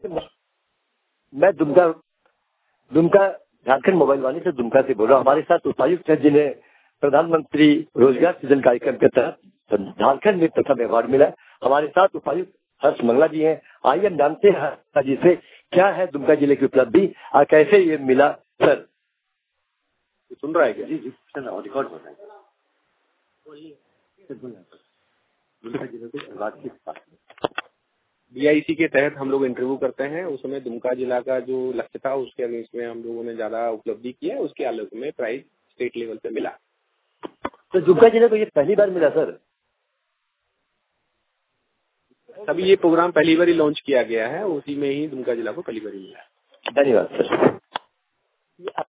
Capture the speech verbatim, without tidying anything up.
मैं दुमका दुमका झारखंड मोबाइल वाणी से दुमका से बोल रहा हूँ। हमारे साथ उपायुक्त हैं जिन्हें प्रधानमंत्री रोजगार सृजन कार्यक्रम के तहत झारखंड में प्रथम अवार्ड मिला। हमारे साथ उपायुक्त हर्ष मंगला जी हैं। आइए हम जानते हैं हर्ष जी से क्या है दुमका जिले की उपलब्धि और कैसे ये मिला। सर सुन रहा है क्या? जी जी सर रिकॉर्ड हो रहा है। बी आई सी के तहत हम लोग इंटरव्यू करते हैं, उस समय दुमका जिला का जो लक्ष्य था उसके अगेंस्ट में हम लोगों ने ज्यादा उपलब्धि की है, उसके आलोक में प्राइज स्टेट लेवल पे मिला। तो दुमका जिले को ये पहली बार मिला सर? तभी ये प्रोग्राम पहली बार ही लॉन्च किया गया है, उसी में ही दुमका जिला को पहली बार मिला। धन्यवाद सर।